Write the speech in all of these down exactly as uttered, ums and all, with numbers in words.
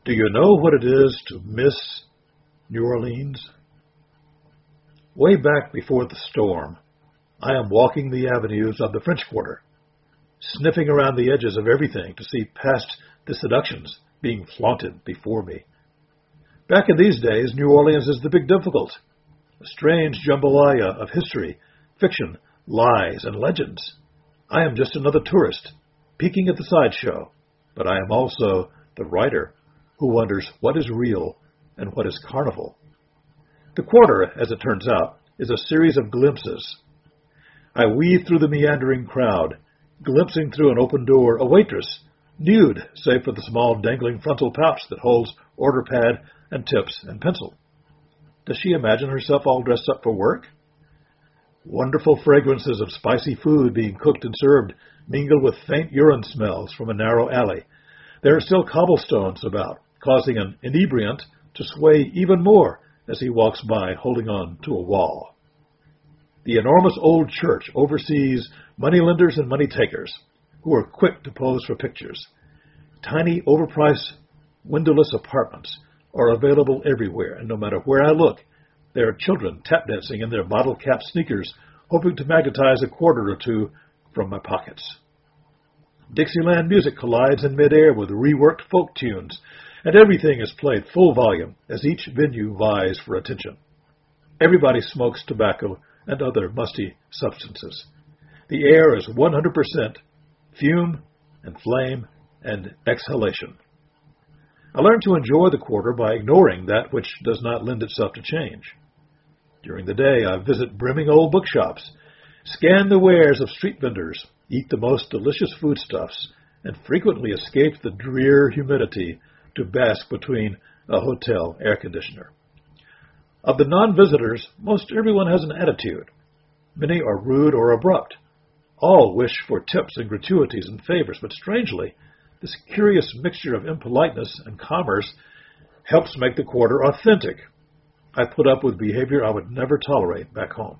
Do you know what it is to miss New Orleans? Way back before the storm, I am walking the avenues of the French Quarter, sniffing around the edges of everything to see past the seductions being flaunted before me. Back in these days, New Orleans is the big difficult, a strange jambalaya of history, fiction, lies, and legends. I am just another tourist, peeking at the sideshow, but I am also the writer who wonders what is real and what is carnival. The Quarter, as it turns out, is a series of glimpses. I weave through the meandering crowd, glimpsing through an open door a waitress, nude save for the small dangling frontal pouch that holds order pad and tips and pencil. Does she imagine herself all dressed up for work? Wonderful fragrances of spicy food being cooked and served mingle with faint urine smells from a narrow alley. There are still cobblestones about, causing an inebriant to sway even more as he walks by holding on to a wall. The enormous old church oversees moneylenders and money takers who are quick to pose for pictures. Tiny, overpriced, windowless apartments are available everywhere, and no matter where I look, there are children tap dancing in their bottle-cap sneakers, hoping to magnetize a quarter or two from my pockets. Dixieland music collides in midair with reworked folk tunes, and everything is played full volume as each venue vies for attention. Everybody smokes tobacco and other musty substances. The air is one hundred percent fume and flame and exhalation. I learned to enjoy the Quarter by ignoring that which does not lend itself to change. During the day, I visit brimming old bookshops, scan the wares of street vendors, eat the most delicious foodstuffs, and frequently escape the drear humidity to bask between a hotel air conditioner. Of the non-visitors, most everyone has an attitude. Many are rude or abrupt. All wish for tips and gratuities and favors, but strangely, this curious mixture of impoliteness and commerce helps make the Quarter authentic. I put up with behavior I would never tolerate back home.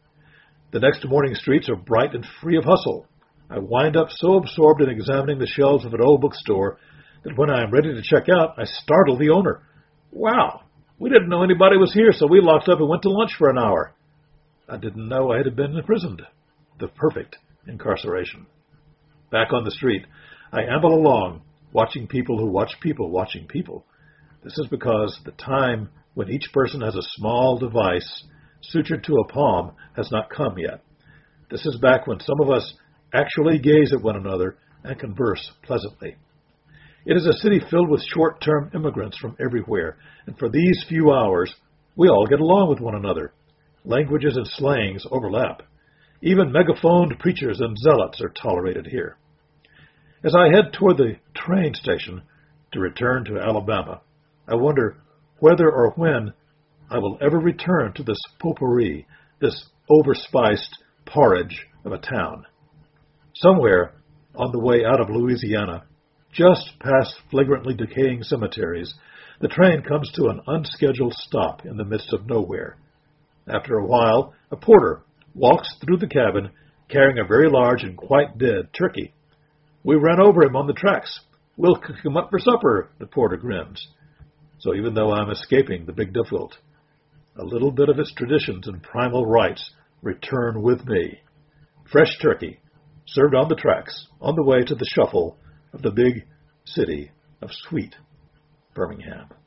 The next morning streets are bright and free of hustle. I wind up so absorbed in examining the shelves of an old bookstore that when I am ready to check out, I startle the owner. Wow, we didn't know anybody was here, so we locked up and went to lunch for an hour. I didn't know I had been imprisoned. The perfect incarceration. Back on the street, I amble along, watching people who watch people watching people. This is because the time when each person has a small device sutured to a palm has not come yet. This is back when some of us actually gaze at one another and converse pleasantly. It is a city filled with short-term immigrants from everywhere, and for these few hours, we all get along with one another. Languages and slangs overlap. Even megaphoned preachers and zealots are tolerated here. As I head toward the train station to return to Alabama, I wonder whether or when I will ever return to this potpourri, this overspiced porridge of a town. Somewhere on the way out of Louisiana, just past flagrantly decaying cemeteries, the train comes to an unscheduled stop in the midst of nowhere. After a while, a porter walks through the cabin carrying a very large and quite dead turkey. We ran over him on the tracks. We'll cook him up for supper, the porter grins. So even though I'm escaping the big difficult, a little bit of its traditions and primal rights return with me. Fresh turkey, served on the tracks, on the way to the shuffle of the big city of sweet Birmingham.